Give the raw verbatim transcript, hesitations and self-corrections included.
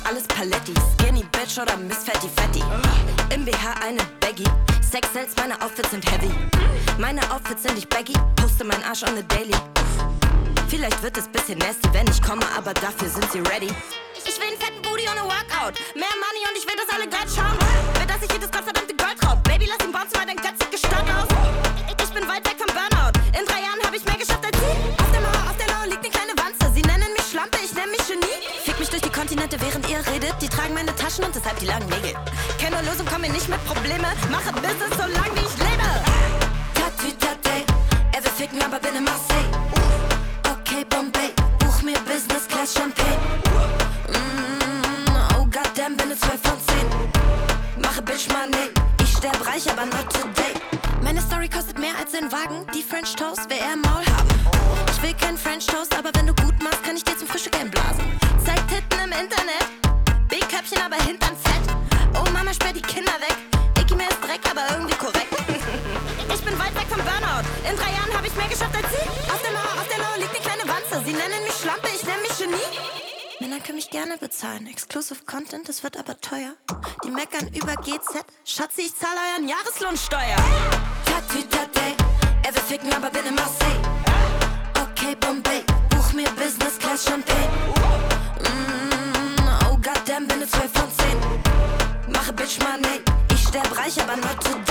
alles Paletti. Skinny Bitch oder Miss Fatty Fatty. Im B H eine Baggy. Sex Sales, meine Outfits sind heavy. Meine Outfits sind nicht baggy. Poste mein Arsch on the daily. Vielleicht wird es bisschen nasty, wenn ich komme, aber dafür sind sie ready. Ich will einen fetten Booty ohne Workout. Mehr Money und ich will, dass alle geil schauen. Will, dass ich jedes gottverdammte Gold raub. Baby, lass ihn bouncen, weil dein Götz sieht gestört aus. Ich bin weit weg vom Burnout. In drei Jahren hab ich mehr geschafft als sie. Auf dem Haar, auf der Lauer liegt eine kleine Wanze. Sie nennen mich Schlampe, ich nenn mich Genie. Fick mich durch die Kontinente, während ihr redet. Die tragen meine Taschen und deshalb die langen Nägel. Keine Lösung, komm mir nicht mit Probleme. Mache Business, solange wie ich lebe. Tatütate, er will ficken, aber bin in Marseille. Okay, Bombay, buch mir Business Class Champagne. Mm, oh goddamn, bin ne zwölf von zehn. Mache Bitch Money, ich sterb reich, aber not today. Meine Story kostet mehr als ein Wagen. Die French Toast will er im Maul haben. Ich will kein French Toast, aber wenn du gut machst, kann ich dir zum Frühstück einblasen. Zeig Titten im Internet, B-Köpfchen, aber Hintern fett. Oh Mama, sperr die Kinder weg. Ich mir ist Dreck, aber irgendwie korrekt. Ich bin weit weg vom Burnout. In drei Jahren hab ich mehr geschafft als sie. Auf dem Haar, auf der Lauer liegt eine kleine Wanze. Sie nennen mich Schlampe, ich nenn mich Genie. Männer können mich gerne bezahlen. Exclusive Content, das wird aber teuer. Die meckern über G Z. Schatzi, ich zahle euren Jahreslohnsteuer. Tatütate, er will ficken, aber bin in Marseille. Okay, Bombay, buch mir Business Class Champagne. Mm, oh goddamn, bin ne zwölf von zehn. Mache Bitch Money, ich sterb reich, aber not today.